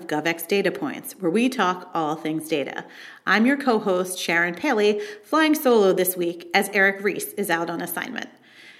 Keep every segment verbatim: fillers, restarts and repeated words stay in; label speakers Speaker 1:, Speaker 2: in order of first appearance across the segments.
Speaker 1: of GovX Data Points, where we talk all things data. I'm your co-host, Sharon Paley, flying solo this week as Eric Reese is out on assignment.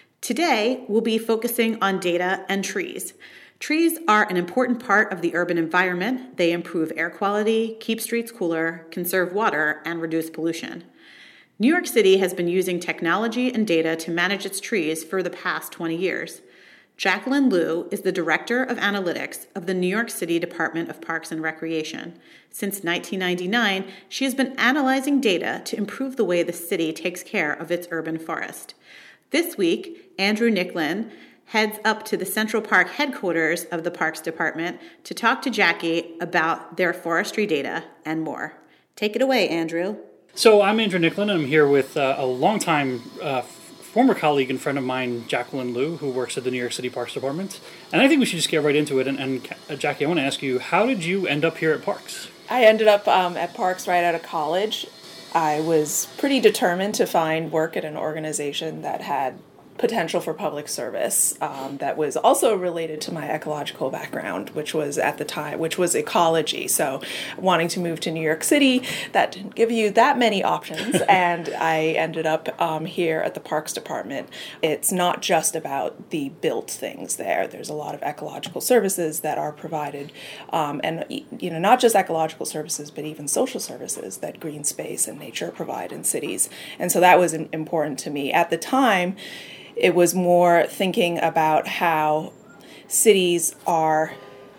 Speaker 1: Today, we'll be focusing on data and trees. Trees are an important part of the urban environment. They improve air quality, keep streets cooler, conserve water, and reduce pollution. New York City has been using technology and data to manage its trees for the past twenty years. Jacqueline Liu is the Director of Analytics of the New York City Department of Parks and Recreation. Since nineteen ninety-nine, she has been analyzing data to improve the way the city takes care of its urban forest. This week, Andrew Nicklin heads up to the Central Park headquarters of the Parks Department to talk to Jackie about their forestry data and more. Take it away, Andrew.
Speaker 2: So I'm Andrew Nicklin. I'm here with uh, a longtime uh, former colleague and friend of mine, Jacqueline Liu, who works at the New York City Parks Department. And I think we should just get right into it. And, and uh, Jackie, I want to ask you, how did you end up here at Parks?
Speaker 3: I ended up um, at Parks right out of college. I was pretty determined to find work at an organization that had potential for public service um, that was also related to my ecological background, which was at the time, which was ecology. So wanting to move to New York City, that didn't give you that many options. And I ended up um, here at the Parks Department. It's not just about the built things there. There's a lot of ecological services that are provided. Um, and, you know, not just ecological services, but even social services that green space and nature provide in cities. And so that was important to me. At the time, it was more thinking about how cities are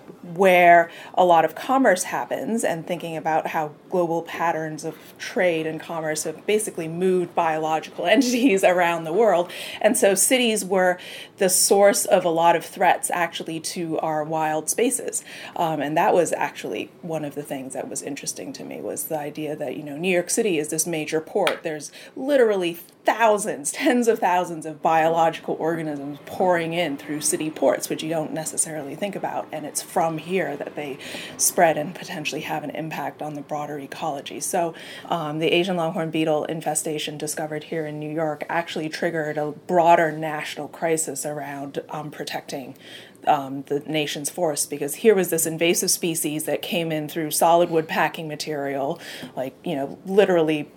Speaker 3: where a lot of commerce happens and thinking about how global patterns of trade and commerce have basically moved biological entities around the world. And so cities were the source of a lot of threats actually to our wild spaces. Um, and that was actually one of the things that was interesting to me, was the idea that, you know, New York City is this major port. There's literally thousands, tens of thousands of biological organisms pouring in through city ports, which you don't necessarily think about. And it's from here that they spread and potentially have an impact on the broader ecology. So um, the Asian longhorn beetle infestation discovered here in New York actually triggered a broader national crisis around um, protecting Um, the nation's forests, because here was this invasive species that came in through solid wood packing material, like, you know, literally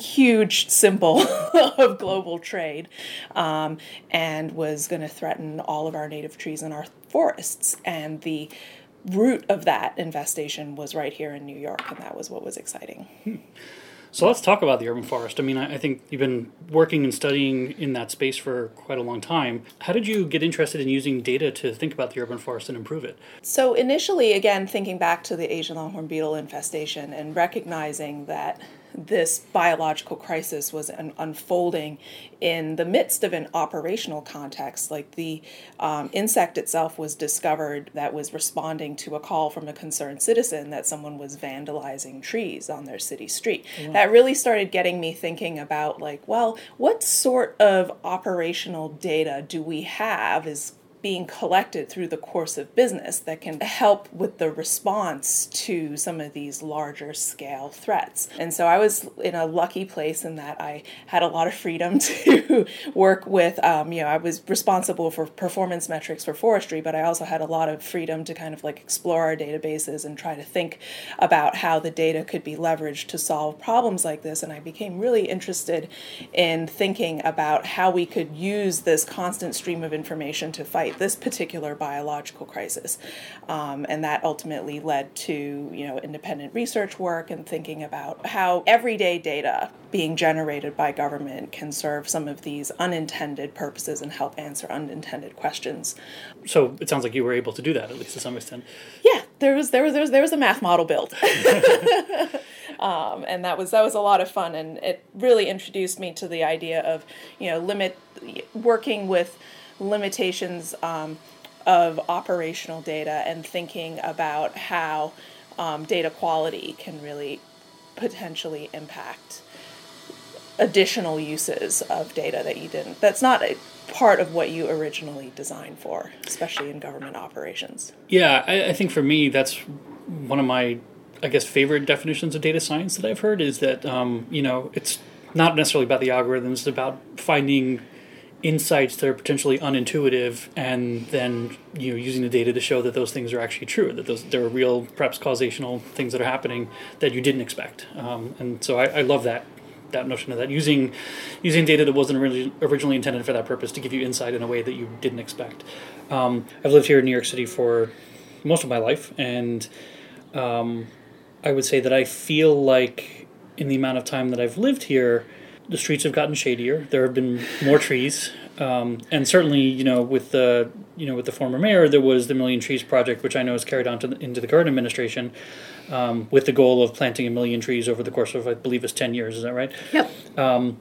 Speaker 3: huge symbol of global trade, um, and was going to threaten all of our native trees in our forests. And the root of that infestation was right here in New York, and that was what was exciting.
Speaker 2: Hmm. So let's talk about the urban forest. I mean, I think you've been working and studying in that space for quite a long time. How did you get interested in using data to think about the urban forest and improve it?
Speaker 3: So initially, again, thinking back to the Asian longhorn beetle infestation and recognizing that this biological crisis was un- unfolding in the midst of an operational context. Like the um, insect itself was discovered that was responding to a call from a concerned citizen that someone was vandalizing trees on their city street. Mm-hmm. That really started getting me thinking about, like, well, what sort of operational data do we have is being collected through the course of business that can help with the response to some of these larger scale threats. And so I was in a lucky place in that I had a lot of freedom to work with, um, you know, I was responsible for performance metrics for forestry, but I also had a lot of freedom to kind of like explore our databases and try to think about how the data could be leveraged to solve problems like this. And I became really interested in thinking about how we could use this constant stream of information to fight this particular biological crisis. Um, and that ultimately led to, you know, independent research work and thinking about how everyday data being generated by government can serve some of these unintended purposes and help answer unintended questions.
Speaker 2: So it sounds like you were able to do that, at least to some extent.
Speaker 3: Yeah, there was there was there was, there was a math model built. um, and that was that was a lot of fun, and it really introduced me to the idea of, you know, limit working with limitations um, of operational data and thinking about how um, data quality can really potentially impact additional uses of data that you didn't, that's not a part of what you originally designed for, especially in government operations.
Speaker 2: Yeah, I, I think for me, that's one of my, I guess, favorite definitions of data science that I've heard is that, um, you know, it's not necessarily about the algorithms, it's about finding insights that are potentially unintuitive, and then you know using the data to show that those things are actually true, that those there are real, perhaps causational things that are happening that you didn't expect. Um, and so I, I love that that notion of that using using data that wasn't really originally intended for that purpose to give you insight in a way that you didn't expect. Um, I've lived here in New York City for most of my life, and um, I would say that I feel like in the amount of time that I've lived here, the streets have gotten shadier. There have been more trees, um, and certainly, you know, with the you know with the former mayor, there was the Million Trees Project, which I know is carried on to the, into the current administration, um, with the goal of planting a million trees over the course of, I believe, it's ten years. Is that right?
Speaker 1: Yep.
Speaker 2: Um,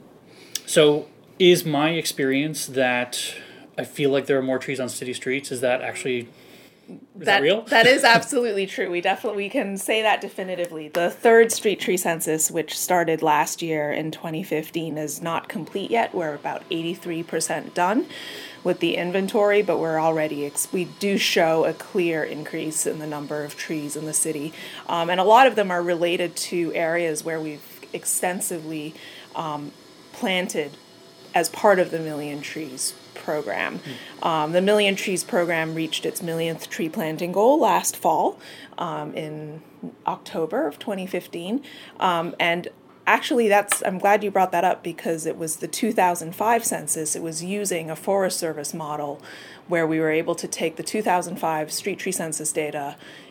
Speaker 2: so, is my experience that I feel like there are more trees on city streets? Is that actually Is that, that real?
Speaker 3: That is absolutely true. We definitely we can say that definitively. The third street tree census, which started last year in twenty fifteen, is not complete yet. We're about eighty-three percent done with the inventory, but we're already ex- we do show a clear increase in the number of trees in the city, um, and a lot of them are related to areas where we've extensively um, planted as part of the Million Trees program. Mm. Um, the Million Trees program reached its millionth tree planting goal last fall um, in October of twenty fifteen. Um, and actually, that's I'm glad you brought that up, because it was the two thousand five census. It was using a Forest Service model where we were able to take the two thousand five street tree census data,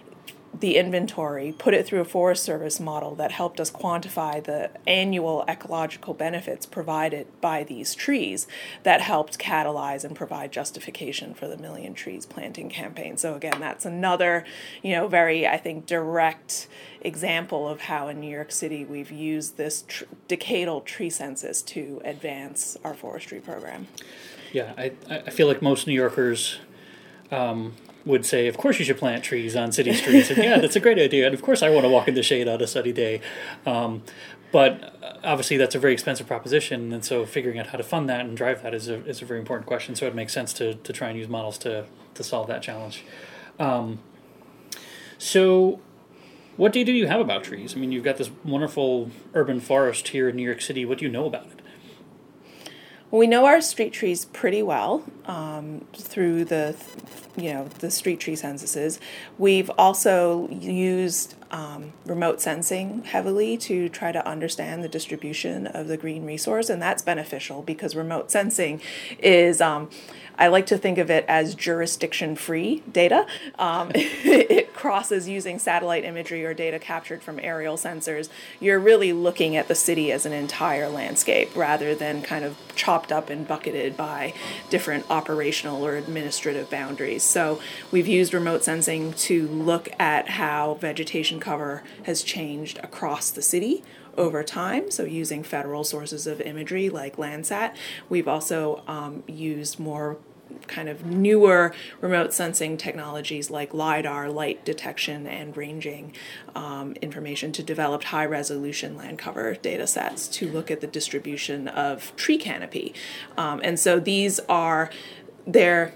Speaker 3: the inventory, put it through a Forest Service model that helped us quantify the annual ecological benefits provided by these trees, that helped catalyze and provide justification for the Million Trees planting campaign. So again, that's another, you know, very, I think, direct example of how in New York City we've used this tr- decadal tree census to advance our forestry program.
Speaker 2: Yeah, I, I feel like most New Yorkers um, would say, of course you should plant trees on city streets. And yeah, that's a great idea. And of course I want to walk in the shade on a sunny day. Um, but obviously that's a very expensive proposition. And so figuring out how to fund that and drive that is a is a very important question. So it makes sense to, to try and use models to, to solve that challenge. Um, so what data do you have about trees? I mean, you've got this wonderful urban forest here in New York City. What do you know about it?
Speaker 3: Well, we know our street trees pretty well um, through the, you know, the street tree censuses. We've also used um, remote sensing heavily to try to understand the distribution of the green resource, and that's beneficial because remote sensing is, um, I like to think of it as jurisdiction-free data. Um, it crosses using satellite imagery or data captured from aerial sensors. You're really looking at the city as an entire landscape rather than kind of chopped up and bucketed by different operational or administrative boundaries. So we've used remote sensing to look at how vegetation cover has changed across the city over time, so using federal sources of imagery like Landsat. We've also um, used more kind of newer remote sensing technologies like LiDAR, light detection and ranging um, information to develop high-resolution land cover data sets to look at the distribution of tree canopy. Um, and so these are, they're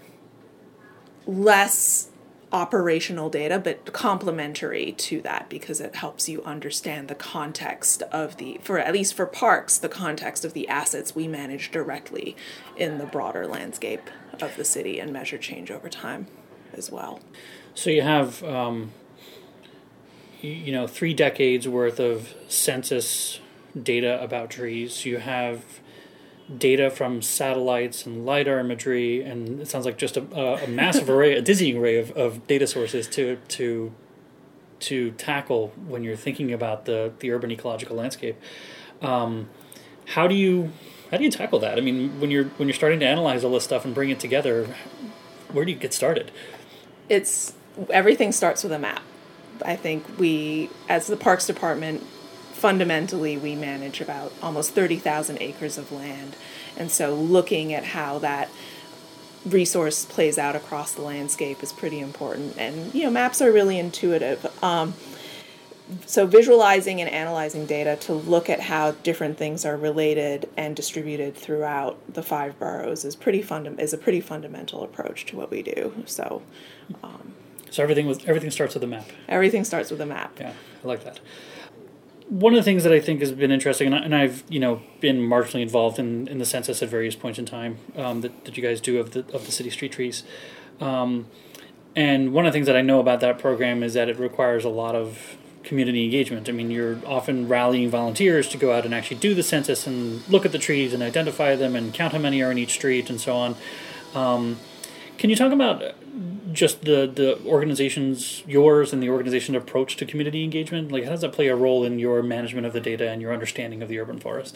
Speaker 3: less operational data, but complementary to that because it helps you understand the context of the, for at least for parks, the context of the assets we manage directly in the broader landscape of the city and measure change over time as well.
Speaker 2: So you have, um, you, you know, three decades worth of census data about trees. You have data from satellites and LiDAR imagery, and it sounds like just a, a massive array, a dizzying array of, of data sources to to to tackle when you're thinking about the, the urban ecological landscape. Um, how do you how do you tackle that? I mean, when you're when you're starting to analyze all this stuff and bring it together, where do you get started?
Speaker 3: It's everything starts with a map. I think we, as the Parks Department, fundamentally, we manage about almost thirty thousand acres of land. And so looking at how that resource plays out across the landscape is pretty important. And, you know, maps are really intuitive. Um, so visualizing and analyzing data to look at how different things are related and distributed throughout the five boroughs is pretty funda- is a pretty fundamental approach to what we do. So, um,
Speaker 2: so everything was everything starts with a map.
Speaker 3: Everything starts with a map.
Speaker 2: Yeah, I like that. one of the things that I think has been interesting, and, I, and I've you know been marginally involved in, in the census at various points in time um, that, that you guys do of the of the city street trees, um, and one of the things that I know about that program is that it requires a lot of community engagement. I mean, you're often rallying volunteers to go out and actually do the census and look at the trees and identify them and count how many are in each street and so on. Um, can you talk about just the, the organization's, yours and the organization's approach to community engagement? Like, how does that play a role in your management of the data and your understanding of the urban forest?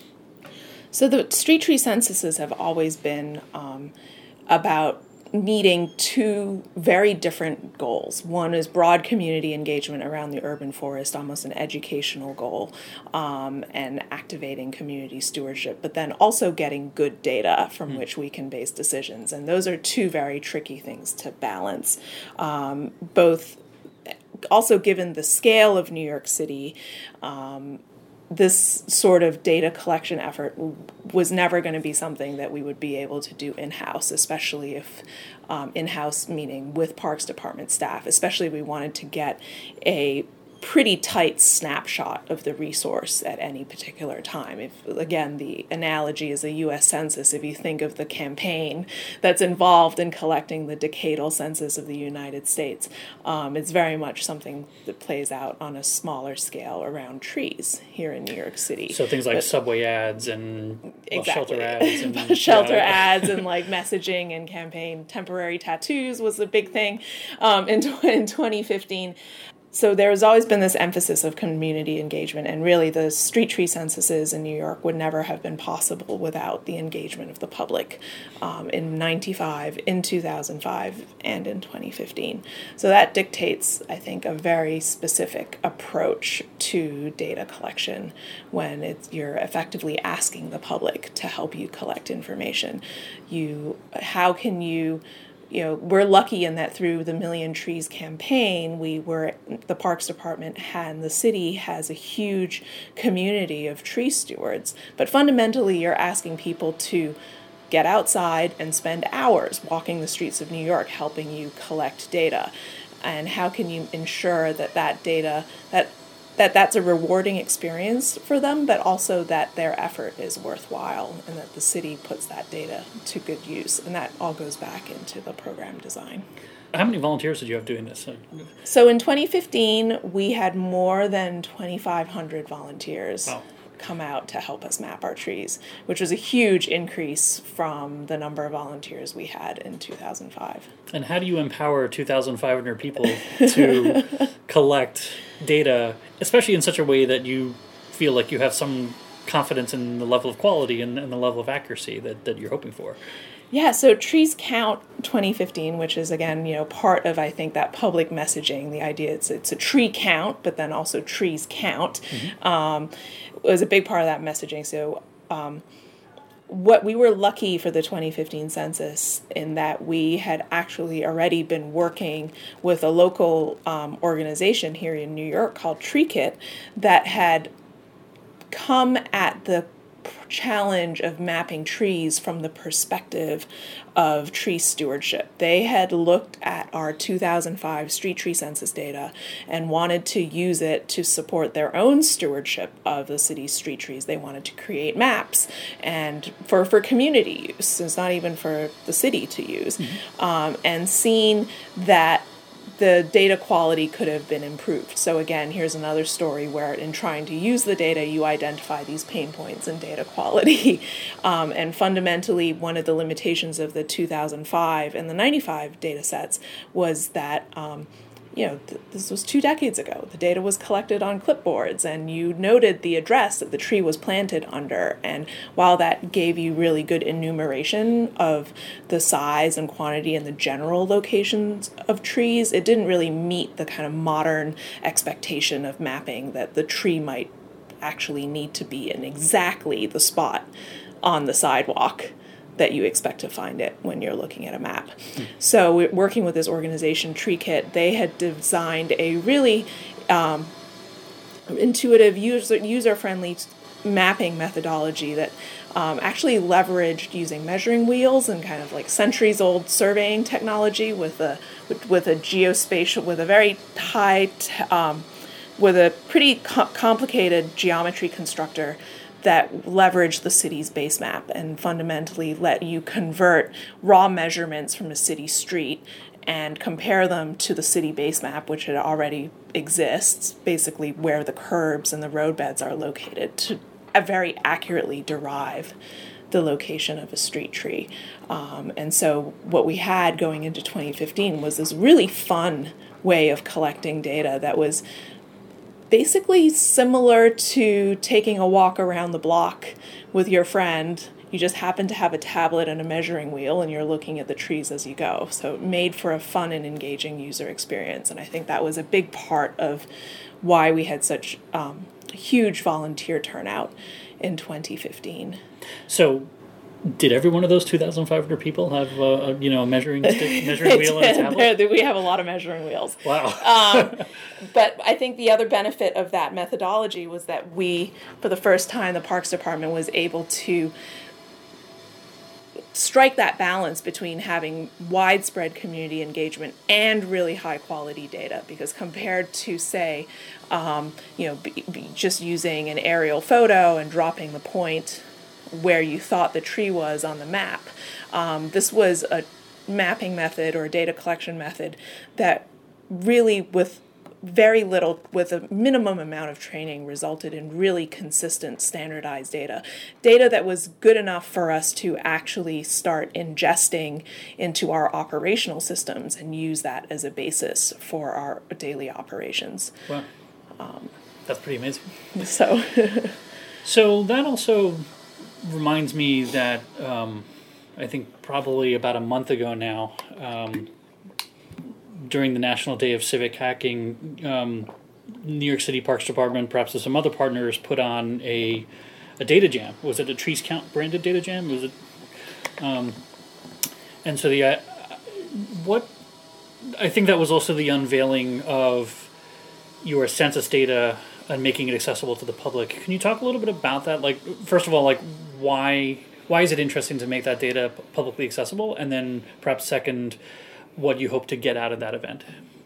Speaker 3: So the street tree censuses have always been um, about meeting two very different goals. One is broad community engagement around the urban forest, almost an educational goal, um, and activating community stewardship, but then also getting good data from mm. which we can base decisions. And those are two very tricky things to balance. Um, both, also given the scale of New York City, um, this sort of data collection effort was never going to be something that we would be able to do in-house, especially if um, in-house meaning with Parks Department staff, especially if we wanted to get a pretty tight snapshot of the resource at any particular time. If, again, the analogy is a U S Census. If you think of the campaign that's involved in collecting the decadal census of the United States, um, it's very much something that plays out on a smaller scale around trees here in New York City.
Speaker 2: So things like
Speaker 3: but,
Speaker 2: subway ads and well,
Speaker 3: exactly.
Speaker 2: shelter ads. And,
Speaker 3: shelter
Speaker 2: yeah.
Speaker 3: ads and like messaging and campaign. Temporary tattoos was a big thing um, in, in twenty fifteen. So there has always been this emphasis of community engagement, and really the street tree censuses in New York would never have been possible without the engagement of the public um, in ninety-five, in two thousand five, and in twenty fifteen. So that dictates, I think, a very specific approach to data collection when it's, you're effectively asking the public to help you collect information. You, how can you You know, we're lucky in that through the Million Trees campaign, we were, the Parks Department and the city has a huge community of tree stewards. But fundamentally, you're asking people to get outside and spend hours walking the streets of New York helping you collect data. And how can you ensure that that data, that that that's a rewarding experience for them, but also that their effort is worthwhile and that the city puts that data to good use. And that all goes back into the program design.
Speaker 2: How many volunteers did you have doing this?
Speaker 3: So in twenty fifteen, we had more than twenty-five hundred volunteers wow. come out to help us map our trees, which was a huge increase from the number of volunteers we had in two thousand five.
Speaker 2: And how do you empower two thousand five hundred people to collect data, especially in such a way that you feel like you have some confidence in the level of quality and, and the level of accuracy that, that you're hoping for?
Speaker 3: Yeah, so Trees Count twenty fifteen, which is, again, you know, part of, I think, that public messaging, the idea it's, it's a tree count, but then also trees count, mm-hmm. um, was a big part of that messaging. So um, what we were lucky for the twenty fifteen census in that we had actually already been working with a local um, organization here in New York called TreeKit that had come at the challenge of mapping trees from the perspective of tree stewardship. They had looked at our two thousand five street tree census data and wanted to use it to support their own stewardship of the city's street trees. They wanted to create maps and for, for community use. It's not even for the city to use. Mm-hmm. Um, and seeing that the data quality could have been improved. So again, here's another story where in trying to use the data, you identify these pain points in data quality. Um, and fundamentally, one of the limitations of the two thousand five and the ninety-five data sets was that um, you know, th- this was two decades ago. The data was collected on clipboards, and you noted the address that the tree was planted under. And while that gave you really good enumeration of the size and quantity and the general locations of trees, it didn't really meet the kind of modern expectation of mapping that the tree might actually need to be in exactly the spot on the sidewalk that you expect to find it when you're looking at a map. Mm. So we're working with this organization, TreeKit. They had designed a really um, intuitive, user, user-friendly mapping methodology that um, actually leveraged using measuring wheels and kind of like centuries-old surveying technology with a with, with a geospatial, with a very high t- um, with a pretty co- complicated geometry constructor that leveraged the city's base map and fundamentally let you convert raw measurements from a city street and compare them to the city base map, which it already exists, basically where the curbs and the roadbeds are located, to very accurately derive the location of a street tree. Um, and so what we had going into twenty fifteen was this really fun way of collecting data that was basically similar to taking a walk around the block with your friend. You just happen to have a tablet and a measuring wheel, and you're looking at the trees as you go. So it made for a fun and engaging user experience. And I think that was a big part of why we had such um, huge volunteer turnout in twenty fifteen.
Speaker 2: So did every one of those two thousand five hundred people have uh, a, you know, a measuring stick, measuring wheel and a tablet?
Speaker 3: We have a lot of measuring wheels.
Speaker 2: Wow.
Speaker 3: um, but I think the other benefit of that methodology was that we, for the first time, the Parks Department was able to strike that balance between having widespread community engagement and really high quality data, because compared to, say, um, you know, be, be just using an aerial photo and dropping the point where you thought the tree was on the map, um, this was a mapping method or a data collection method that really, with very little, with a minimum amount of training, resulted in really consistent, standardized data. Data that was good enough for us to actually start ingesting into our operational systems and use that as a basis for our daily operations.
Speaker 2: Wow. Um, That's pretty amazing.
Speaker 3: So,
Speaker 2: so that also reminds me that um, I think probably about a month ago now, um, during the National Day of Civic Hacking, um, New York City Parks Department, perhaps with some other partners, put on a a data jam. Was it a Trees Count branded data jam? Was it? Um, and so the uh, what I think that was also the unveiling of your census data and making it accessible to the public. Can you talk a little bit about that? Like, first of all, like why why is it interesting to make that data publicly accessible, and then perhaps second, what you hope to get out of that event?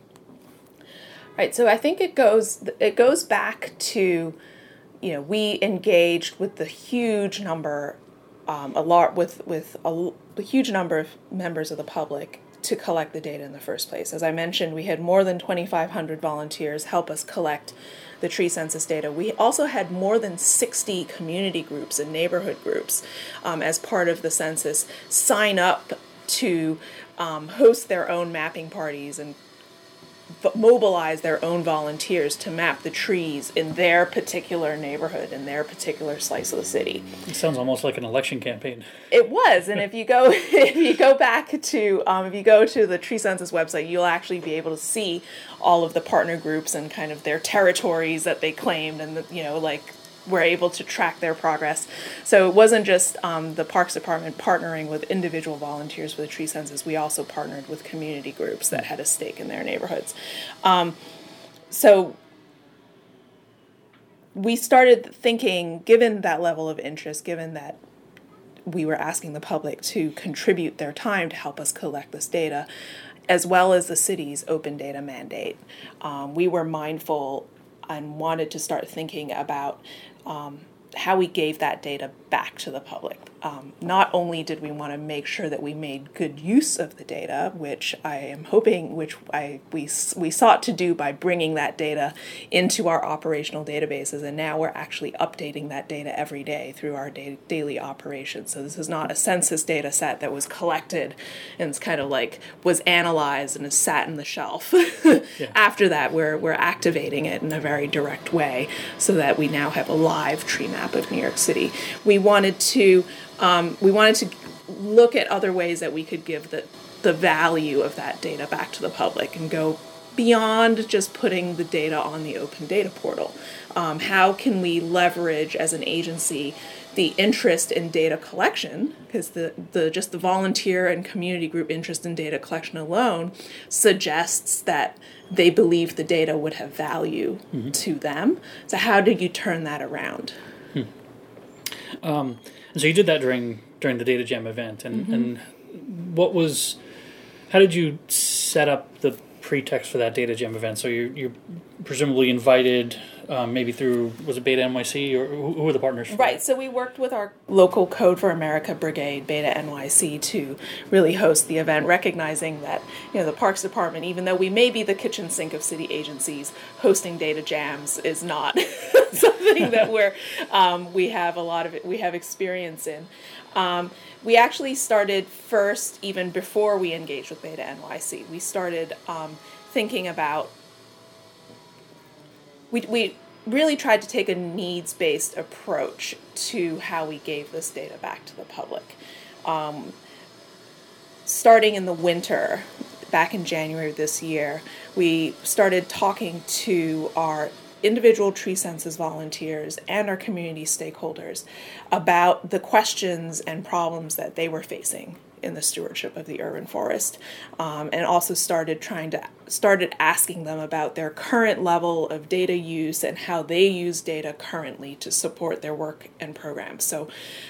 Speaker 3: Right. So I think it goes it goes back to, you know, we engaged with the huge number, um, a lot with with a, a huge number of members of the public to collect the data in the first place. As I mentioned, we had more than twenty-five hundred volunteers help us collect the tree census data. We also had more than sixty community groups and neighborhood groups um, as part of the census sign up to um, host their own mapping parties and mobilize their own volunteers to map the trees in their particular neighborhood, in their particular slice of the city.
Speaker 2: It sounds almost like an election campaign.
Speaker 3: It was, and if you go if you go back to um, if you go to the Tree Census website, you'll actually be able to see all of the partner groups and kind of their territories that they claimed, and the, you know, like, we're able to track their progress. So it wasn't just um, the Parks Department partnering with individual volunteers for the tree census. We also partnered with community groups that had a stake in their neighborhoods. Um, so we started thinking, given that level of interest, given that we were asking the public to contribute their time to help us collect this data, as well as the city's open data mandate, um, we were mindful and wanted to start thinking about um, how we gave that data back to the public. Um, not only did we want to make sure that we made good use of the data, which I am hoping, which I we we sought to do by bringing that data into our operational databases, and now we're actually updating that data every day through our da- daily operations. So this is not a census data set that was collected and it's kind of like was analyzed and is sat in the shelf. Yeah. After that, we're we're activating it in a very direct way so that we now have a live tree map of New York City. We wanted to um, we wanted to look at other ways that we could give the the value of that data back to the public and go beyond just putting the data on the open data portal. Um, how can we leverage as an agency the interest in data collection, because the, the just the volunteer and community group interest in data collection alone suggests that they believe the data would have value mm-hmm. to them. So how did you turn that around?
Speaker 2: Hmm. Um, and so you did that during during the Data Jam event, and, mm-hmm. and what was, how did you set up the pretext for that Data Jam event? So you you presumably invited, um, maybe through, was it Beta N Y C, or who, who were the partners? For
Speaker 3: right,
Speaker 2: that?
Speaker 3: so we worked with our local Code for America brigade, Beta N Y C, to really host the event, recognizing that, you know, the Parks Department, even though we may be the kitchen sink of city agencies, hosting Data Jams is not something that we're, um, we have a lot of it, we have experience in. Um, we actually started first, even before we engaged with Beta N Y C. We started um, thinking about, we, we really tried to take a needs-based approach to how we gave this data back to the public. Um, starting in the winter, back in January of this year, we started talking to our individual tree census volunteers and our community stakeholders about the questions and problems that they were facing in the stewardship of the urban forest, um, and also started trying to started asking them about their current level of data use and how they use data currently to support their work and programs. So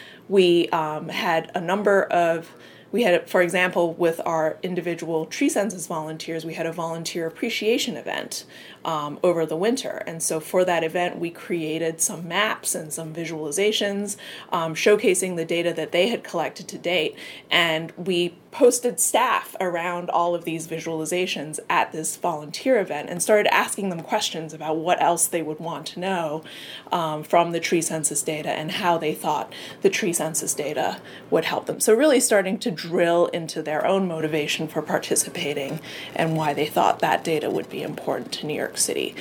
Speaker 3: we um, had a number of We had, for example, with our individual tree census volunteers, we had a volunteer appreciation event um, over the winter. And so for that event, we created some maps and some visualizations um, showcasing the data that they had collected to date. And we posted staff around all of these visualizations at this volunteer event and started asking them questions about what else they would want to know um, from the tree census data and how they thought the tree census data would help them. So really starting to drill into their own motivation for participating and why they thought that data would be important to New York City.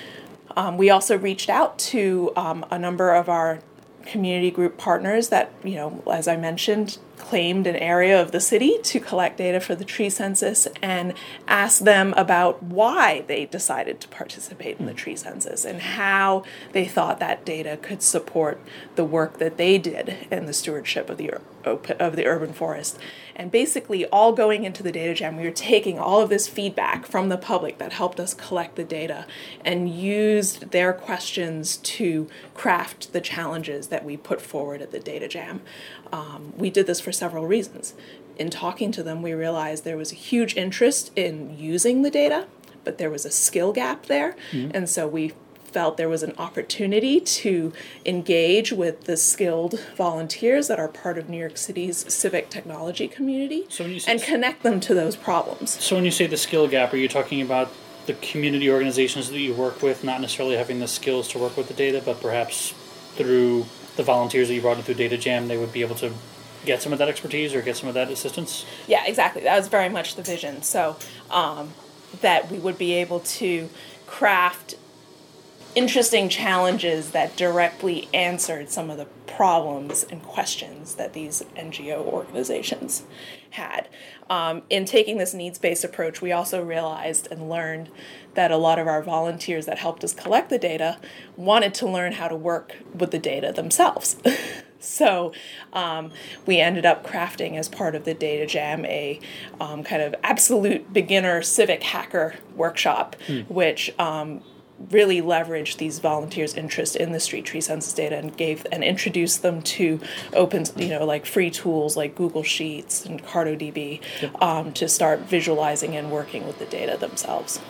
Speaker 3: Um, we also reached out to um, a number of our community group partners that, you know, as I mentioned, claimed an area of the city to collect data for the tree census and asked them about why they decided to participate in the tree census and how they thought that data could support the work that they did in the stewardship of the of the urban forest. And basically, all going into the Data Jam, we were taking all of this feedback from the public that helped us collect the data and used their questions to craft the challenges that we put forward at the Data Jam. Um, we did this for several reasons. In talking to them, we realized there was a huge interest in using the data, but there was a skill gap there. Mm-hmm. And so we felt there was an opportunity to engage with the skilled volunteers that are part of New York City's civic technology community
Speaker 2: so when you say,
Speaker 3: and connect them to those problems.
Speaker 2: So when you say the skill gap, are you talking about the community organizations that you work with not necessarily having the skills to work with the data, but perhaps through the volunteers that you brought in through Data Jam, they would be able to get some of that expertise or get some of that assistance?
Speaker 3: Yeah, exactly. That was very much the vision. So um, that we would be able to craft interesting challenges that directly answered some of the problems and questions that these N G O organizations had. Um, in taking this needs-based approach, we also realized and learned that a lot of our volunteers that helped us collect the data wanted to learn how to work with the data themselves. So um, we ended up crafting, as part of the Data Jam, a um, kind of absolute beginner civic hacker workshop, mm. which um, really leveraged these volunteers' interest in the street tree census data and gave and introduced them to open, you know, like free tools like Google Sheets and CartoDB yep. um, to start visualizing and working with the data themselves.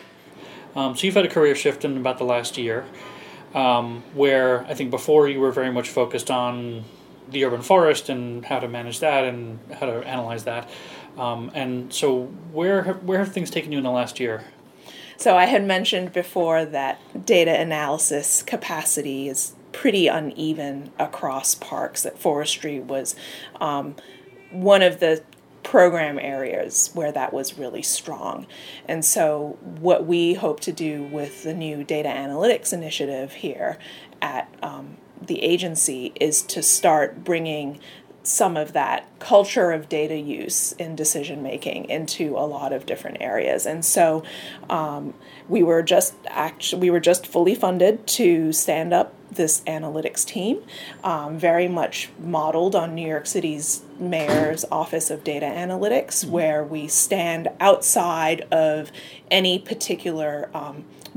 Speaker 2: Um, so you've had a career shift in about the last year, um, where I think before you were very much focused on the urban forest and how to manage that and how to analyze that. Um, and so where have, where have things taken you in the last year?
Speaker 3: So I had mentioned before that data analysis capacity is pretty uneven across parks, that forestry was um, one of the program areas where that was really strong. And so what we hope to do with the new data analytics initiative here at um, the agency is to start bringing some of that culture of data use in decision making into a lot of different areas. And so um, we were just actually we were just fully funded to stand up this analytics team, um, very much modeled on New York City's Mayor's Office of Data Analytics, mm-hmm. where we stand outside of any particular um,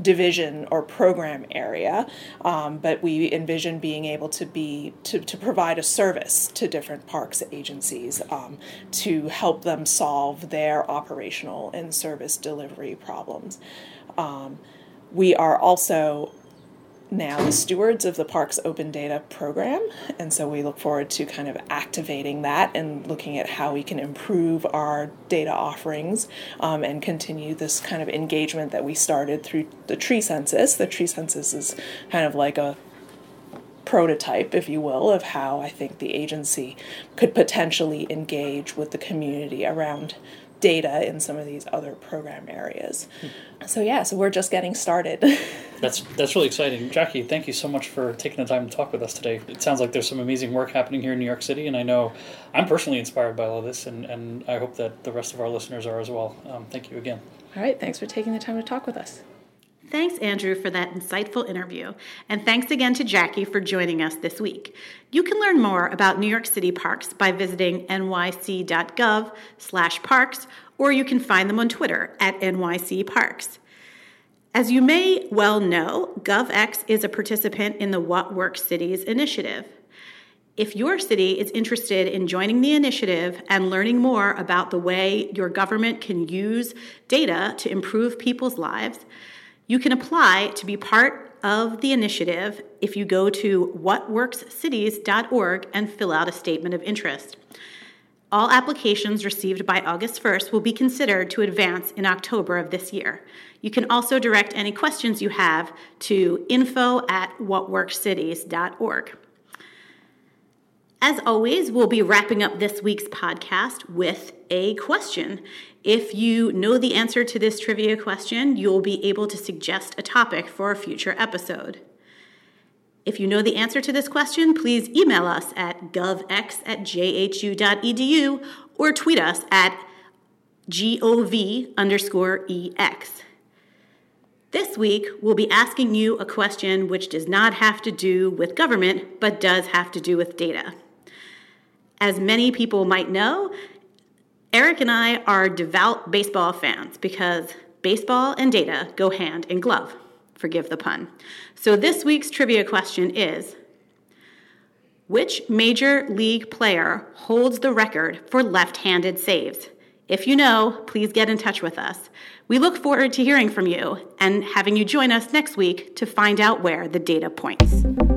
Speaker 3: division or program area, um, but we envision being able to be to, to provide a service to different parks agencies um, to help them solve their operational and service delivery problems. Um, we are also now the stewards of the Parks Open Data program, and so we look forward to kind of activating that and looking at how we can improve our data offerings um, and continue this kind of engagement that we started through the tree census. The tree census is kind of like a prototype, if you will, of how I think the agency could potentially engage with the community around data in some of these other program areas. Hmm. So yeah, so we're just getting started.
Speaker 2: That's that's really exciting. Jackie, thank you so much for taking the time to talk with us today. It sounds like there's some amazing work happening here in New York City, and I know I'm personally inspired by all of this, and, and I hope that the rest of our listeners are as well. Um, thank you again.
Speaker 3: All right, thanks for taking the time to talk with us.
Speaker 1: Thanks, Andrew, for that insightful interview. And thanks again to Jackie for joining us this week. You can learn more about New York City parks by visiting nyc.gov slash parks, or you can find them on Twitter at N Y C Parks. As you may well know, GovX is a participant in the What Works Cities initiative. If your city is interested in joining the initiative and learning more about the way your government can use data to improve people's lives, you can apply to be part of the initiative if you go to what works cities dot org and fill out a statement of interest. All applications received by August first will be considered to advance in October of this year. You can also direct any questions you have to info at what works cities dot org. As always, we'll be wrapping up this week's podcast with a question. If you know the answer to this trivia question, you'll be able to suggest a topic for a future episode. If you know the answer to this question, please email us at govx at j h u dot e d u or tweet us at gov underscore ex. This week, we'll be asking you a question which does not have to do with government, but does have to do with data. As many people might know, Eric and I are devout baseball fans because baseball and data go hand in glove. Forgive the pun. So this week's trivia question is, which major league player holds the record for left-handed saves? If you know, please get in touch with us. We look forward to hearing from you and having you join us next week to find out where the data points.